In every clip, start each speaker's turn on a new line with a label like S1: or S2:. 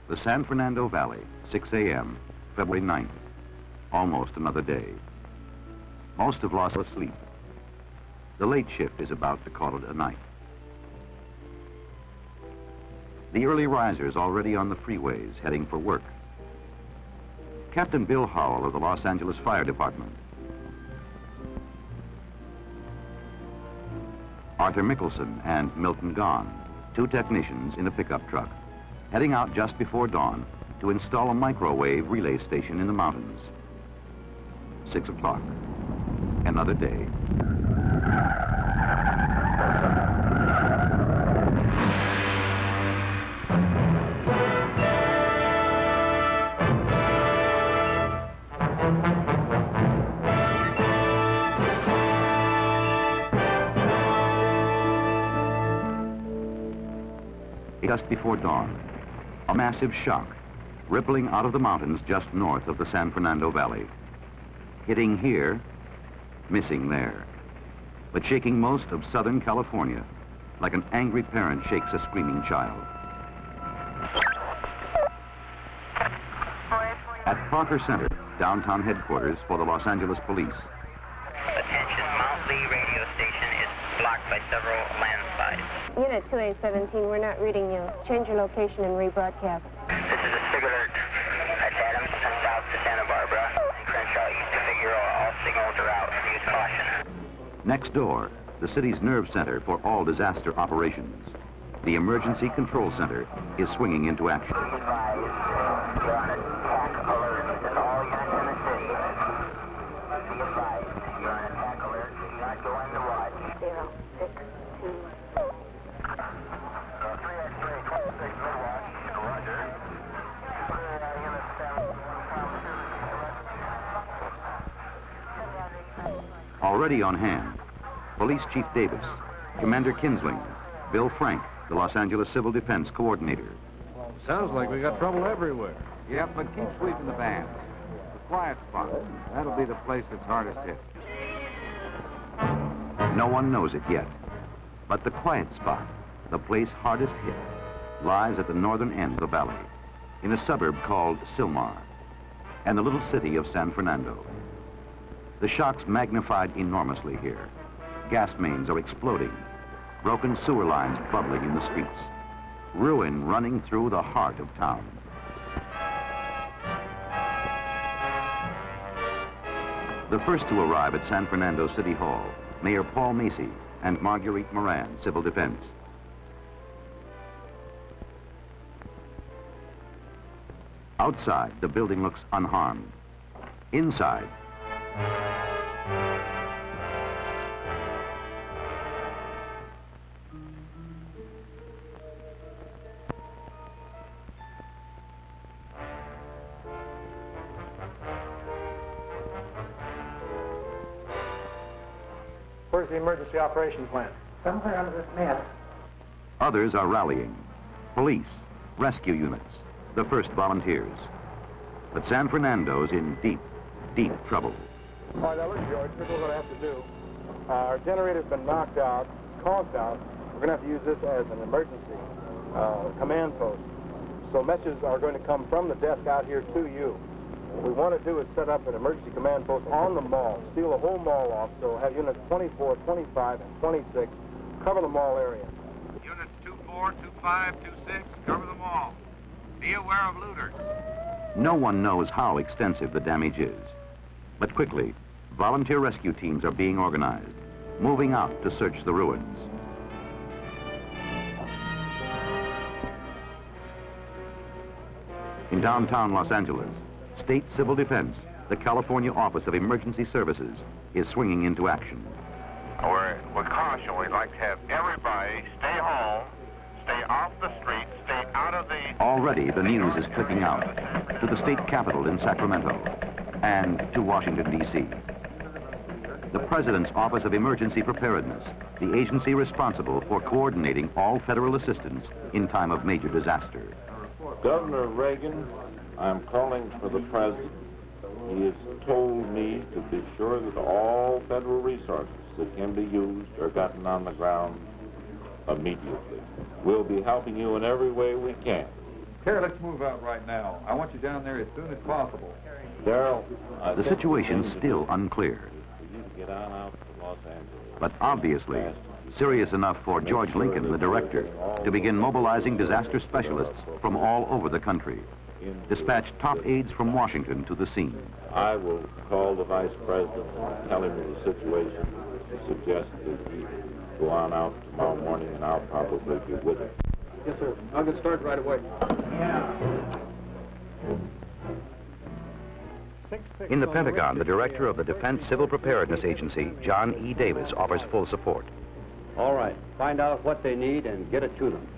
S1: The San Fernando Valley, 6 a.m., February 9th. Almost another day. Most have lost asleep. The late shift is about to call it a night. The early risers already on the freeways heading for work. Captain Bill Howell of the Los Angeles Fire Department. Arthur Mickelson and Milton Gahn, two technicians in a pickup truck, heading out just before dawn to install a microwave relay station in the mountains. 6 o'clock. Another day. Just before dawn, a massive shock rippling out of the mountains just north of the San Fernando Valley. Hitting here, missing there, but shaking most of Southern California like an angry parent shakes a screaming child. At Parker Center, downtown headquarters for the Los Angeles Police.
S2: Attention, Mount Lee radio station is blocked by several landslides.
S3: Unit 2A17, we're not reading you. Change your location and rebroadcast.
S2: This is a SIG alert at Adams and south to Santa Barbara and Crenshaw east to Figueroa. All signals are out. Use caution.
S1: Next door, the city's nerve center for all disaster operations. The Emergency Control Center is swinging into action.
S2: Be advised, you're on attack alert. This is all units in the city. Be advised, you're on attack alert. Do not go into watch.
S3: 062.
S2: 3X3, 26 mid-watch. Roger.
S1: Already on hand, Police Chief Davis, Commander Kinsling, Bill Frank, the Los Angeles Civil Defense Coordinator.
S4: Sounds like we got trouble everywhere. Yep, but keep sweeping the bands. The quiet spot, that'll be the place that's hardest hit.
S1: No one knows it yet, but the quiet spot, the place hardest hit, lies at the northern end of the valley, in a suburb called Sylmar, and the little city of San Fernando. The shocks magnified enormously here. Gas mains are exploding, broken sewer lines bubbling in the streets, ruin running through the heart of town. The first to arrive at San Fernando City Hall, Mayor Paul Macy and Marguerite Moran, Civil Defense. Outside, the building looks unharmed. Inside,
S5: where's the emergency operations plan?
S6: Somewhere under this mess.
S1: others are rallying. Police, rescue units, the first volunteers. But San Fernando's in deep, deep trouble.
S5: All right, now look, George, here's what we're going to have to do. Our generator's been knocked out, conked out. We're going to have to use this as an emergency command post. So messages are going to come from the desk out here to you. What we want to do is set up an emergency command post on the mall, seal the whole mall off, so have units 24, 25, and 26 cover the mall area.
S4: Units 24, 25, 26, cover the mall. Be aware of looters.
S1: No one knows how extensive the damage is. But quickly, volunteer rescue teams are being organized, moving out to search the ruins. In downtown Los Angeles, State Civil Defense, the California Office of Emergency Services, is swinging into action.
S7: With caution, we'd like to have everybody stay home, stay off the street, stay out of the...
S1: Already, the news is clicking out to the state capitol in Sacramento and to Washington, D.C. The President's Office of Emergency Preparedness, the agency responsible for coordinating all federal assistance in time of major disaster.
S8: Governor Reagan, I'm calling for the President. He has told me to be sure that all federal resources that can be used are gotten on the ground immediately. We'll be helping you in every way we can.
S4: Terry, let's move out right now. I want you down there as soon as possible.
S8: Darrell,
S1: The situation's still unclear,
S8: for you to get on out to Los Angeles.
S1: but obviously serious enough for George Lincoln, the director, to begin mobilizing disaster specialists from all over the country. Dispatch top aides from Washington to the scene.
S8: I will call the vice president and tell him the situation. Suggest that he go on out tomorrow morning, and I'll probably be with him.
S5: Yes, sir. I'll get started right away.
S1: In the Pentagon, the director of the Defense Civil Preparedness Agency, John E. Davis, offers full support.
S6: All right. Find out what they need and get it to them.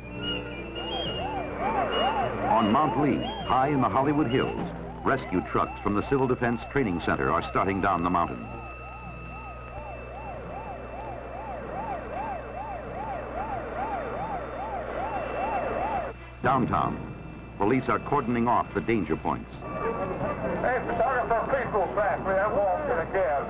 S1: On Mount Lee, high in the Hollywood Hills, rescue trucks from the Civil Defense Training Center are starting down the mountain. Downtown, police are cordoning off the danger points.
S5: Hey, photographer, please go fast. We have walked in a cab.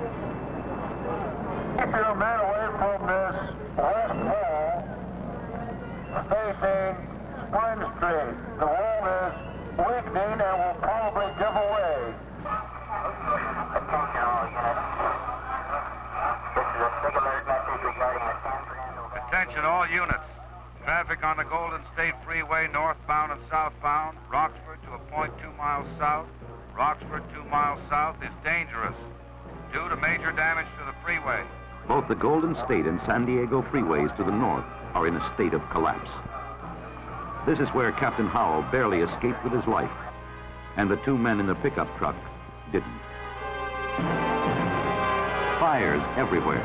S5: Keep your men away from this west wall facing Spring Street. The wall is weakening and will probably give away.
S2: Attention all units. This is a big alert message regarding the San Fernando...
S4: Attention all units. Traffic on the Golden State Freeway northbound and southbound, Roxford to a point 2 miles south, Roxford 2 miles south is dangerous due to major damage to the freeway.
S1: Both the Golden State and San Diego freeways to the north are in a state of collapse. This is where Captain Howell barely escaped with his life, and the two men in the pickup truck didn't. Fires everywhere.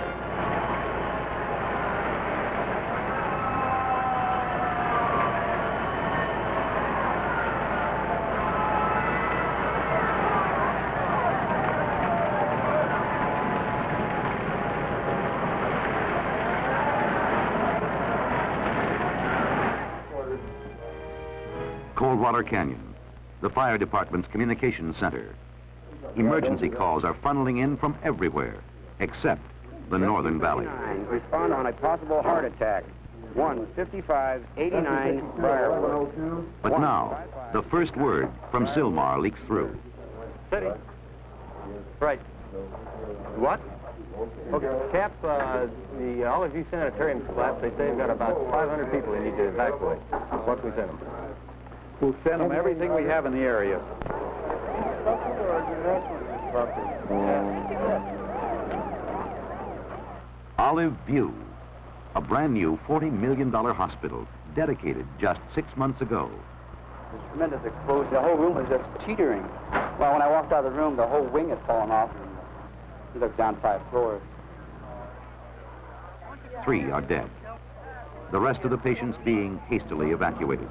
S1: Coldwater Canyon, the fire department's communications center. Emergency calls are funneling in from everywhere, except the Northern Valley.
S6: Respond on a possible heart attack. 15589 Briarwood.
S1: But now, the first word from Sylmar leaks through.
S5: City. Right. What? Okay, Cap, the Olive View Sanitarium's collapsed. They say they've got about 500 people they need to evacuate. What can we send them?
S4: We'll send them everything we have in the area.
S1: Olive View, a brand new $40 million hospital dedicated just 6 months ago.
S6: Tremendous explosion. The whole room was just teetering. Well, when I walked out of the room, the whole wing had fallen off. We looked down 5 floors.
S1: 3 are dead. The rest of the patients being hastily evacuated.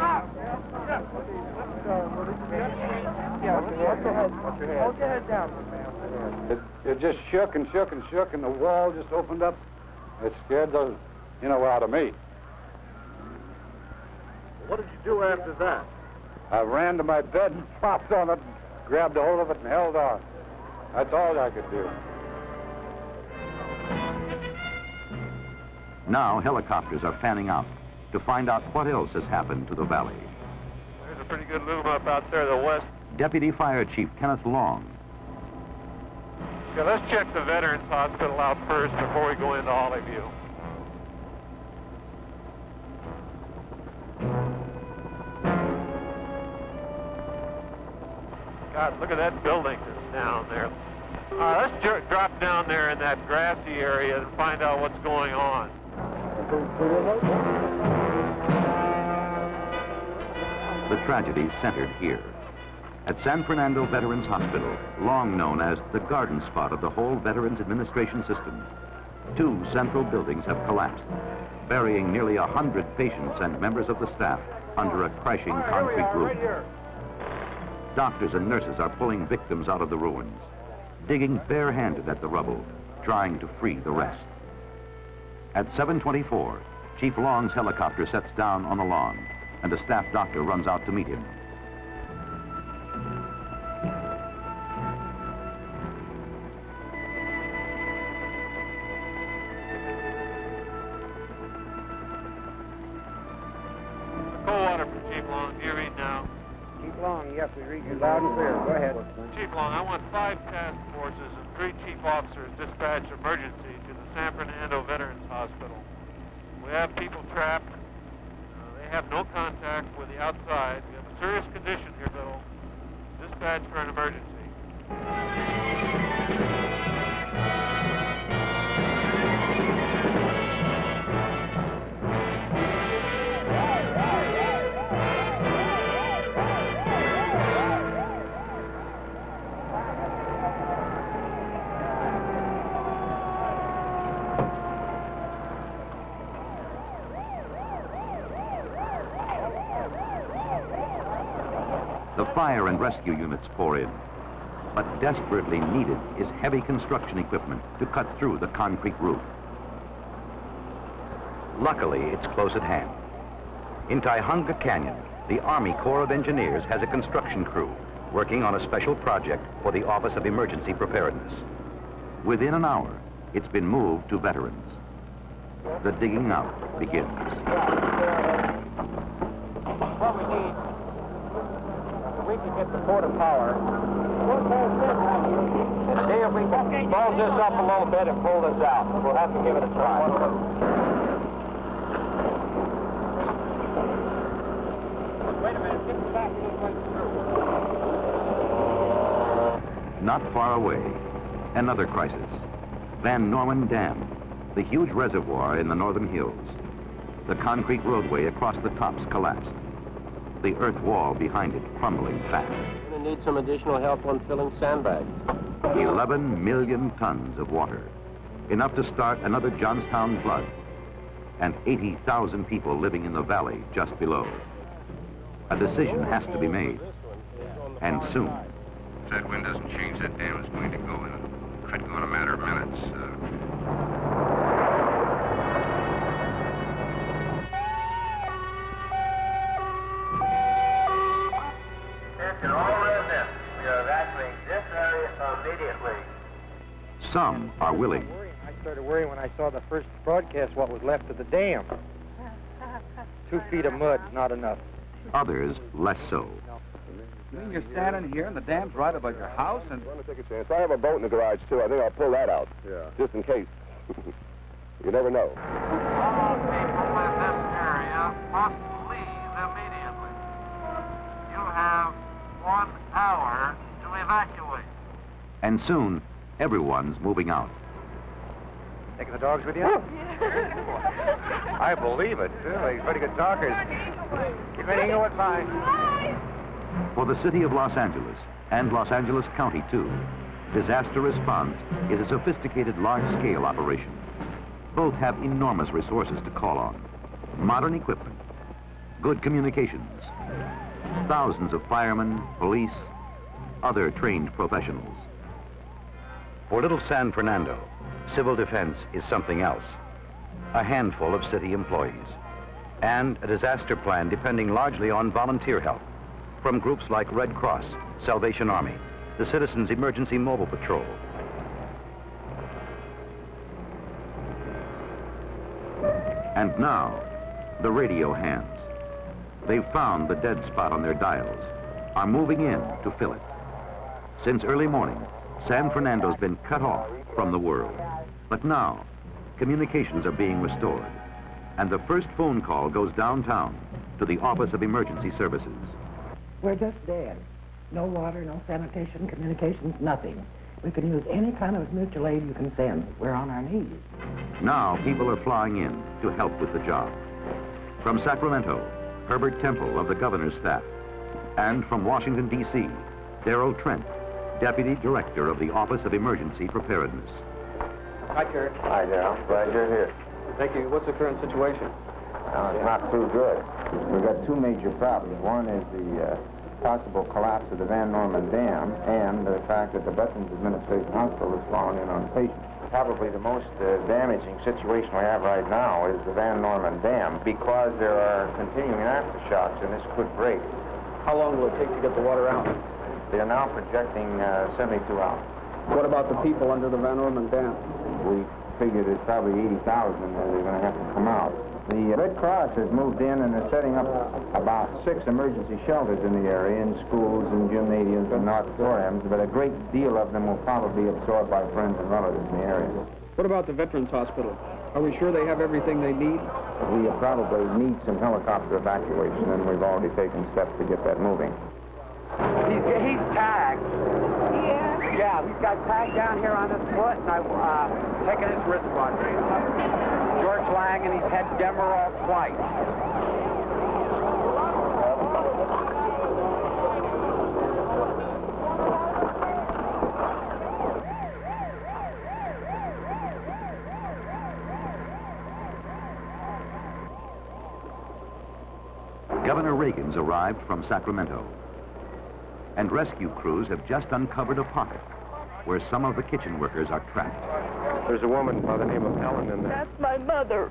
S5: Hold your head down, man.
S4: It just shook and shook and shook, and the wall just opened up. It scared the, out of me.
S5: What did you do after that?
S4: I ran to my bed and popped on it, grabbed a hold of it, and held on. That's all I could do.
S1: Now helicopters are fanning out to find out what else has happened to the valley.
S5: There's a pretty good loom up out there to the west.
S1: Deputy Fire Chief Kenneth Long.
S5: Yeah, let's check the Veterans Hospital out first before we go into Olive View. God, look at that building that's down there. All right, let's drop down there in that grassy area and find out what's going on.
S1: The tragedy centered here. At San Fernando Veterans Hospital, long known as the garden spot of the whole Veterans Administration system, 2 central buildings have collapsed, burying nearly 100 patients and members of the staff under a crashing concrete roof. Doctors and nurses are pulling victims out of the ruins, digging barehanded at the rubble, trying to free the rest. At 7:24, Chief Long's helicopter sets down on the lawn, and a staff doctor runs out to meet him.
S5: Cold water from Chief Long.
S9: you read now?
S5: Chief Long, yes, we read you loud and clear. Go ahead.
S9: Chief Long, I want 5 task forces and 3 chief officers dispatched emergency to the San Fernando Veterans Hospital. We have people trapped. They have no contact with the outside. We have a serious condition here, Bill. Dispatch for an emergency.
S1: The fire and rescue units pour in. But desperately needed is heavy construction equipment to cut through the concrete roof. Luckily, it's close at hand. In Tiohunga Canyon, the Army Corps of Engineers has a construction crew working on a special project for the Office of Emergency Preparedness. Within an hour, it's been moved to veterans. The digging out begins.
S5: What we need, we can get the Port of Power. See if we can bulge this up a little bit and pull this out. We'll have to give it a try. Wait a minute, get back this way through.
S1: Not far away, another crisis. Van Norman Dam, the huge reservoir in the northern hills. The concrete roadway across the tops collapsed. The earth wall behind it crumbling fast.
S10: We need some additional help on filling sandbags.
S1: 11 million tons of water, enough to start another Johnstown flood, and 80,000 people living in the valley just below. A decision has to be made, and soon.
S4: If that wind doesn't change, that dam is going to go in. Could go in a matter of minutes.
S2: Attention all residents. We are evacuating this area immediately.
S1: Some are willing.
S5: I started worrying when I saw the first broadcast what was left of the dam. 2 feet of mud is not enough.
S1: Others less so.
S11: You mean you're standing here and the dam's right above your house and...
S12: I'm going to take a chance. I have a boat in the garage, too. I think I'll pull that out. Yeah. Just in case. You never know.
S9: All people in this area must leave immediately. You have 1 hour to evacuate.
S1: And soon, everyone's moving out.
S5: Taking the dogs with you? I believe it, too. He's pretty good talkers. Keep it in with mine.
S1: For the city of Los Angeles, and Los Angeles County, too, disaster response is a sophisticated, large-scale operation. Both have enormous resources to call on. Modern equipment, good communications, thousands of firemen, police, other trained professionals. For Little San Fernando, civil defense is something else. A handful of city employees, and a disaster plan depending largely on volunteer help from groups like Red Cross, Salvation Army, the Citizens Emergency Mobile Patrol. And now, the radio hands. They've found the dead spot on their dials, are moving in to fill it. Since early morning, San Fernando's been cut off from the world. But now, communications are being restored, and the first phone call goes downtown to the Office of Emergency Services.
S13: We're just dead. No water, no sanitation, communications, nothing. We can use any kind of mutual aid you can send. We're on our knees.
S1: Now people are flying in to help with the job. From Sacramento, Herbert Temple of the governor's staff. And from Washington, D.C., Darrell Trent, Deputy Director of the Office of Emergency Preparedness.
S5: Hi, Kurt.
S12: Hi, Darrell. Glad you're here.
S10: Thank you. What's the current situation?
S12: It's not too good. We've got 2 major problems. One is the possible collapse of the Van Norman Dam and the fact that the Veterans Administration Hospital is falling in on patients. Probably the most damaging situation we have right now is the Van Norman Dam because there are continuing aftershocks and this could break.
S10: How long will it take to get the water out?
S12: They are now projecting 72 hours.
S10: What about the people under the Van Norman Dam?
S12: We figured it's probably 80,000 that are going to have to come out. The Red Cross has moved in and is setting up about 6 emergency shelters in the area, in schools and gymnasiums and auditoriums, but a great deal of them will probably be absorbed by friends and relatives in the area.
S10: What about the Veterans Hospital? Are we sure they have everything they need?
S12: We probably need some helicopter evacuation, and we've already taken steps to get that moving.
S6: He's tagged. Yeah, he's got tagged down here on his foot, and I've taken his wristwatch. George Lang, and he's had Demerol twice.
S1: Governor Reagan's arrived from Sacramento, and rescue crews have just uncovered a pocket where some of the kitchen workers are trapped.
S5: There's a woman by the name of Helen in there.
S14: That's my mother.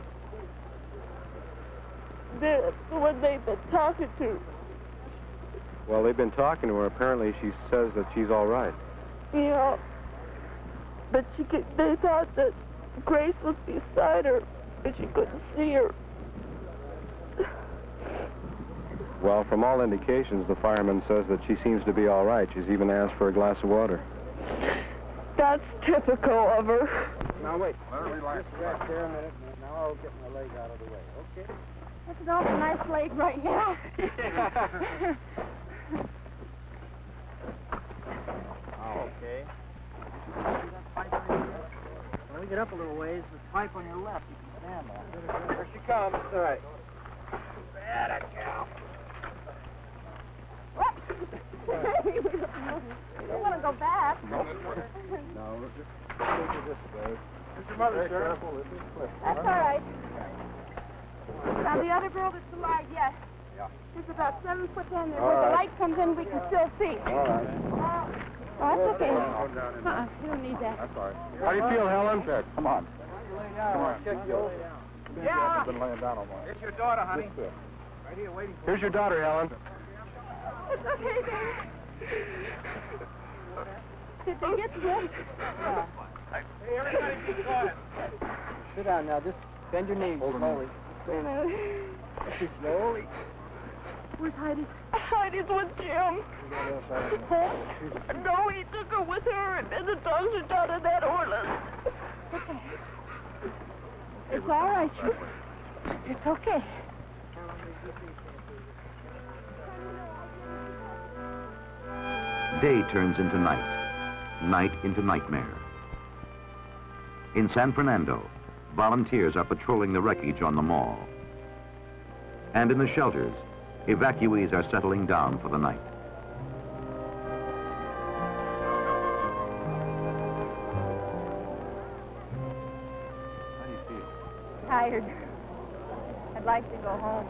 S14: That's the one they've been talking to.
S5: Well, they've been talking to her. Apparently, she says that she's all right.
S14: Yeah. But they thought that Grace was beside her, but she couldn't see her.
S5: Well, from all indications, the fireman says that she seems to be all right. She's even asked for a glass of water.
S14: That's typical of her.
S10: Now, wait. Let her relax. Rest there a minute. Now I'll get my leg out of the way, okay?
S15: That's an awful nice leg right now.
S10: Okay.
S6: When we get up a little ways, the pipe on your left, you can stand on.
S10: Here she comes. All right.
S6: That a cow.
S15: You don't want to go back.
S10: No, just take it this way.
S5: Who's your mother, sir?
S15: That's all right. Now, the other girl that's alive, yes.
S10: Yeah.
S15: She's about 7 foot down there.
S10: All
S15: Where the
S10: right.
S15: light comes in, we can still see.
S10: All right.
S15: Oh, that's okay. You don't need that.
S10: That's all right.
S5: How do you feel, Helen?
S10: Good. Come on. Come on.
S14: Yeah.
S10: I've been laying down all morning.
S14: It's your daughter, honey.
S10: This way.
S14: Right here waiting for
S5: Here's your daughter, Helen.
S15: It's okay, Dad. Did they get to it?
S14: you. Hey, everybody be quiet.
S6: Sit down now. Just bend your knees slowly.
S15: Wait a minute.
S6: Slowly.
S15: Where's Heidi?
S14: Heidi's with Jim. No, he took her with her, and the dogs are down in that Orland.
S15: It's all right. It's okay.
S1: Day turns into night, night into nightmare. In San Fernando, volunteers are patrolling the wreckage on the mall. And in the shelters, evacuees are settling down for the night.
S5: How do you feel?
S15: Tired. I'd like to go home.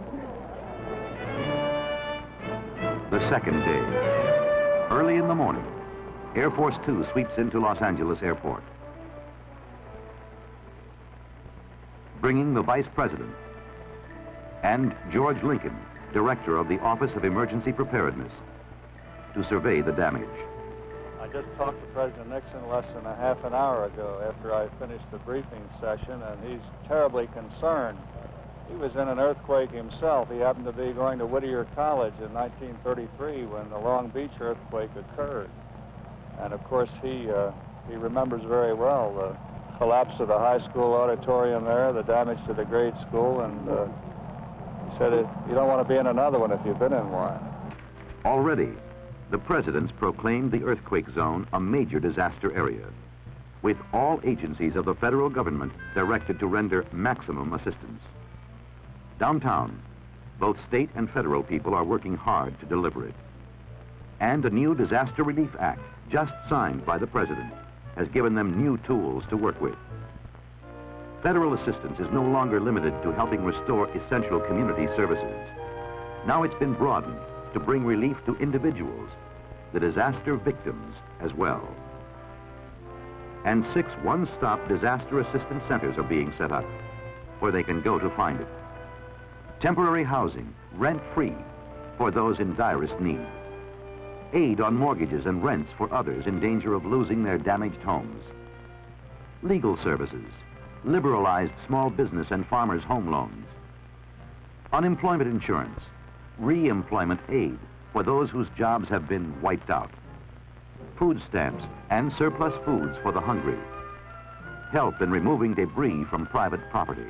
S1: The second day. Early in the morning, Air Force Two sweeps into Los Angeles Airport, bringing the Vice President and George Lincoln, Director of the Office of Emergency Preparedness, to survey the damage.
S16: I just talked to President Nixon less than a half an hour ago after I finished the briefing session, and he's terribly concerned. He was in an earthquake himself. He happened to be going to Whittier College in 1933 when the Long Beach earthquake occurred. And of course, he remembers very well the collapse of the high school auditorium there, the damage to the grade school, and he said, you don't want to be in another one if you've been in one.
S1: Already, the president's proclaimed the earthquake zone a major disaster area, with all agencies of the federal government directed to render maximum assistance. Downtown, both state and federal people are working hard to deliver it. And a new Disaster Relief Act, just signed by the president, has given them new tools to work with. Federal assistance is no longer limited to helping restore essential community services. Now it's been broadened to bring relief to individuals, the disaster victims as well. And 6 one-stop disaster assistance centers are being set up, where they can go to find it. Temporary housing, rent-free, for those in direst need. Aid on mortgages and rents for others in danger of losing their damaged homes. Legal services, liberalized small business and farmers' home loans, unemployment insurance, re-employment aid for those whose jobs have been wiped out, food stamps and surplus foods for the hungry, help in removing debris from private property.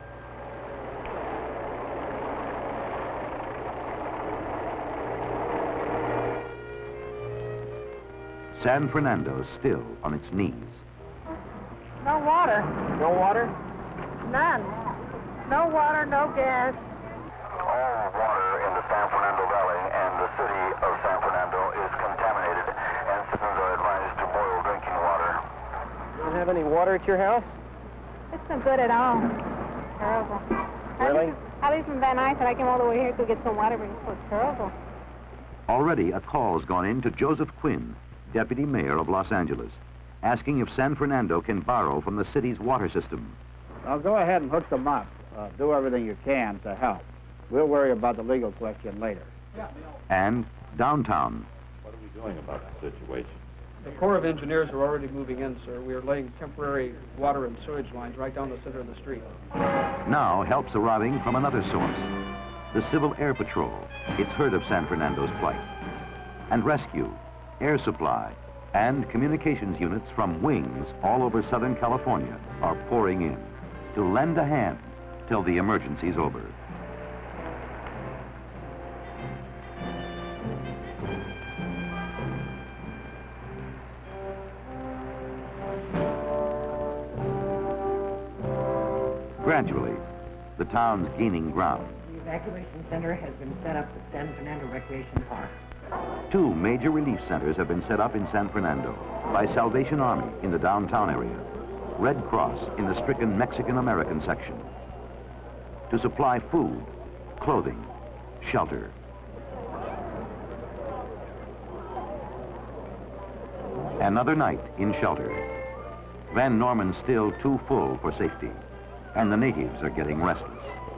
S1: San Fernando's still on its knees.
S15: No water.
S6: No water?
S15: None. No water, no gas.
S2: All water in the San Fernando Valley and the city of San Fernando is contaminated, and citizens are advised to boil drinking water.
S6: You don't have any water at your house?
S15: It's not good at all. Terrible.
S6: Really?
S15: I live from Van Nuys, and I came all the way here to get some water, but it's so terrible.
S1: Already a call's gone in to Joseph Quinn, Deputy Mayor of Los Angeles, asking if San Fernando can borrow from the city's water system.
S11: Well, go ahead and hook them up. Do everything you can to help. We'll worry about the legal question later.
S1: And downtown.
S8: What are we doing about the situation?
S17: The Corps of Engineers are already moving in, sir. We are laying temporary water and sewage lines right down the center of the street.
S1: Now help's arriving from another source. The Civil Air Patrol. It's heard of San Fernando's plight. And rescue, air supply, and communications units from wings all over Southern California are pouring in to lend a hand till the emergency's over. Gradually, the town's gaining ground.
S13: The evacuation center has been set up at San Fernando Recreation Park.
S1: 2 major relief centers have been set up in San Fernando by Salvation Army in the downtown area, Red Cross in the stricken Mexican-American section, to supply food, clothing, shelter. Another night in shelter. Van Norman's still too full for safety, and the natives are getting restless.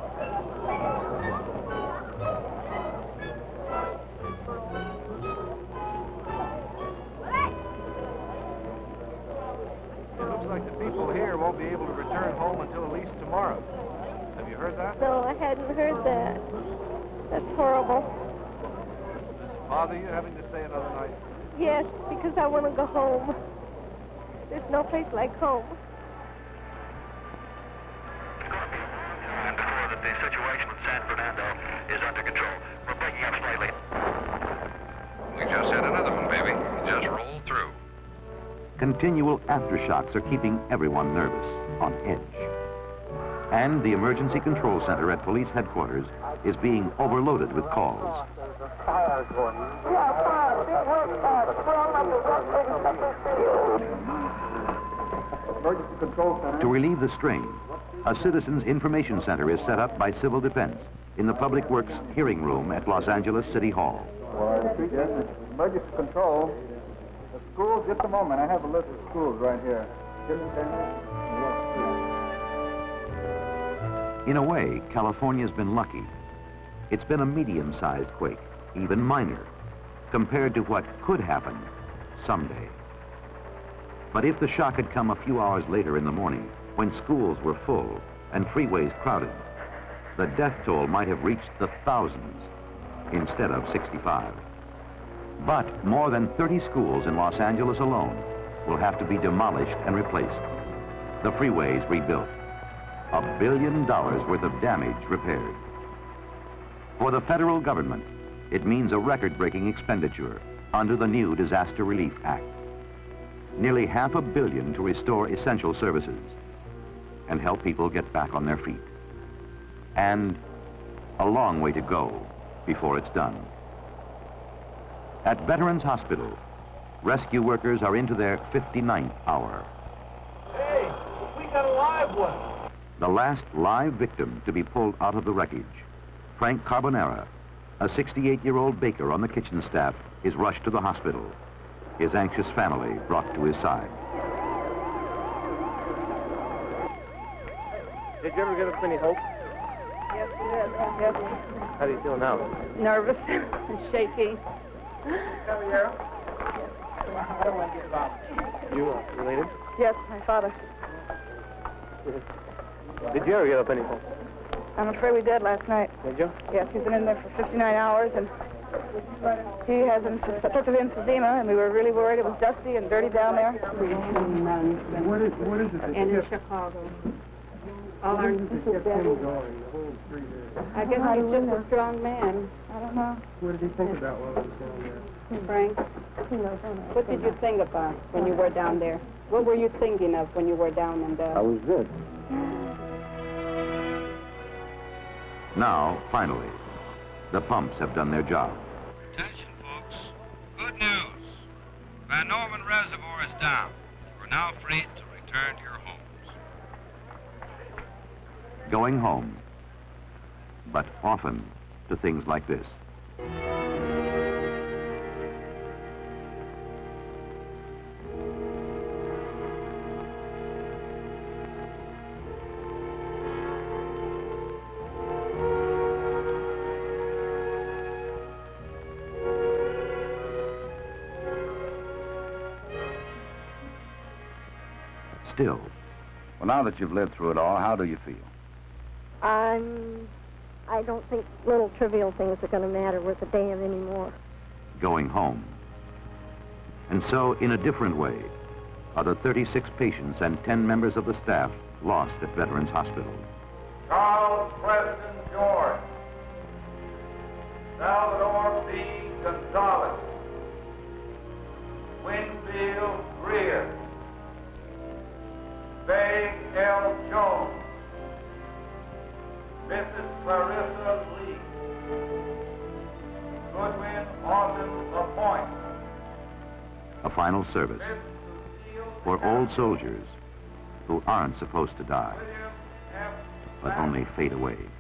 S10: It looks like the people here won't be able to return home until at least tomorrow. Have you heard that?
S15: No, I hadn't heard that. That's horrible.
S10: Does it bother you having to stay another night?
S15: Yes, because I want to go home. There's no place like home.
S2: And before that the situation with San Fernando is under control. We're breaking up slightly.
S4: We just had another one, baby. He just rolled through.
S1: Continual aftershocks are keeping everyone nervous, on edge. And the emergency control center at police headquarters is being overloaded with calls.
S5: Emergency Control Center.
S1: To relieve the strain, a citizens' information center is set up by Civil Defense in the Public Works hearing room at Los Angeles City Hall.
S5: Yes, emergency control. The schools, just a moment. I have a list of schools right here.
S1: In a way, California's been lucky. It's been a medium-sized quake, even minor, compared to what could happen someday. But if the shock had come a few hours later in the morning, when schools were full and freeways crowded, the death toll might have reached the thousands instead of 65. But more than 30 schools in Los Angeles alone will have to be demolished and replaced. The freeways rebuilt. $1 billion worth of damage repaired. For the federal government, it means a record-breaking expenditure under the new Disaster Relief Act. Nearly $500 million to restore essential services and help people get back on their feet. And a long way to go before it's done. At Veterans Hospital, rescue workers are into their 59th hour.
S10: Hey, we got a live one.
S1: The last live victim to be pulled out of the wreckage, Frank Carbonera, a 68-year-old baker on the kitchen staff, is rushed to the hospital. His anxious family brought to his side.
S6: Did you ever give us any hope?
S14: Yes, yes.
S6: How do you feel now?
S14: Nervous and shaky.
S6: You related?
S14: Yes, my father.
S6: Did you ever give up any hope?
S15: I'm afraid we did last night.
S5: Did you?
S15: Yes, he's been in there for 59 hours, and he has such of emphysema, and we were really worried. It was dusty and dirty down there.
S5: What is it?
S15: And in Chicago. All our
S5: going the whole 3 years?
S15: I guess he's just a strong man. I don't know.
S5: What did he think about while he was down there?
S18: Frank, what did you think about when you were down there? What were you thinking of when you were down in there?
S11: I was good.
S1: Now, finally, the pumps have done their job.
S4: Attention, folks. Good news. Van Norman Reservoir is down. We're now free to return to your homes.
S1: Going home, but often to things like this. Still.
S19: Well, now that you've lived through it all, how do you feel?
S3: I don't think little trivial things are going to matter worth a damn anymore.
S1: Going home. And so, in a different way, are the 36 patients and 10 members of the staff lost at Veterans Hospital.
S7: Charles Preston George, Salvador B. Gonzalez, Winfield Greer, Faye L. Jones, Mrs. Clarissa Lee, Goodwin Austin LaPointe.
S1: A final service for old soldiers who aren't supposed to die, but only fade away.